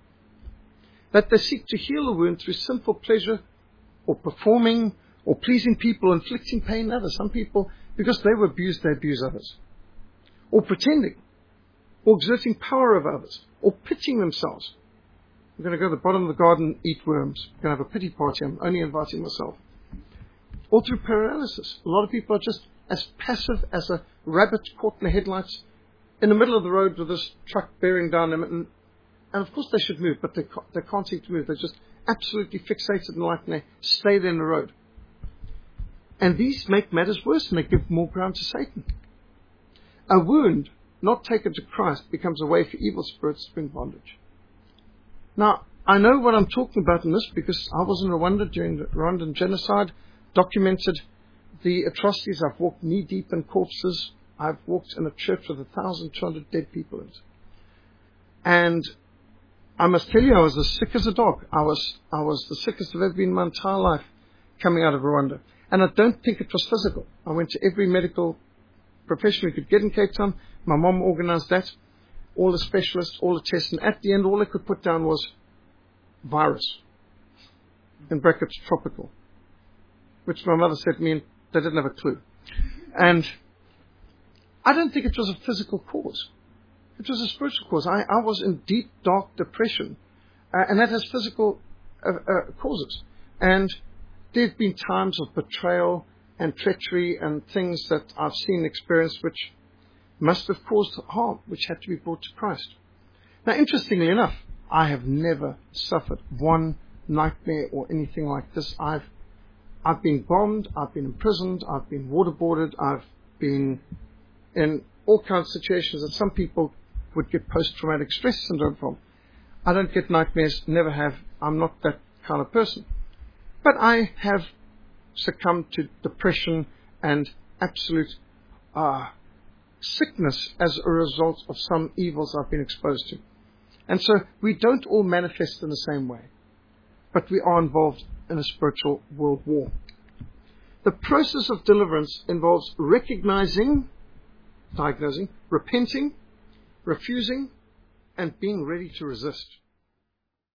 That they seek to heal a wound through sinful pleasure or performing or pleasing people, inflicting pain on others. Some people, because they were abused, they abuse others. Or pretending, or exerting power over others, or pitying themselves. I'm going to go to the bottom of the garden, eat worms. I'm going to have a pity party. I'm only inviting myself. Or through paralysis. A lot of people are just as passive as a rabbit caught in the headlights in the middle of the road with this truck bearing down them. And of course they should move, but they can't seem to move. They're just absolutely fixated in light and they stay there in the road. And these make matters worse and they give more ground to Satan. A wound not taken to Christ becomes a way for evil spirits to bring bondage. Now, I know what I'm talking about in this because I was in Rwanda during the Rwandan genocide, documented the atrocities. I've walked knee-deep in corpses. I've walked in a church with 1,200 dead people in it. And I must tell you, I was as sick as a dog. I was the sickest I've ever been in my entire life coming out of Rwanda. And I don't think it was physical. I went to every medical professional we could get in Cape Town. My mom organized that. All the specialists, all the tests. And at the end, all they could put down was virus. In brackets, tropical. Which my mother said to me, and they didn't have a clue. And I don't think it was a physical cause. It was a spiritual cause. I was in deep, dark depression. And that has physical causes. And there have been times of betrayal and treachery and things that I've seen and experienced which must have caused harm, which had to be brought to Christ. Now, interestingly enough, I have never suffered one nightmare or anything like this. I've been bombed, I've been imprisoned, I've been waterboarded, I've been in all kinds of situations that some people would get post-traumatic stress syndrome from. I don't get nightmares, never have. I'm not that kind of person. But I have succumbed to depression and absolute sickness as a result of some evils I've been exposed to. And so we don't all manifest in the same way, but we are involved in a spiritual world war. The process of deliverance involves diagnosing, repenting, refusing, and being ready to resist.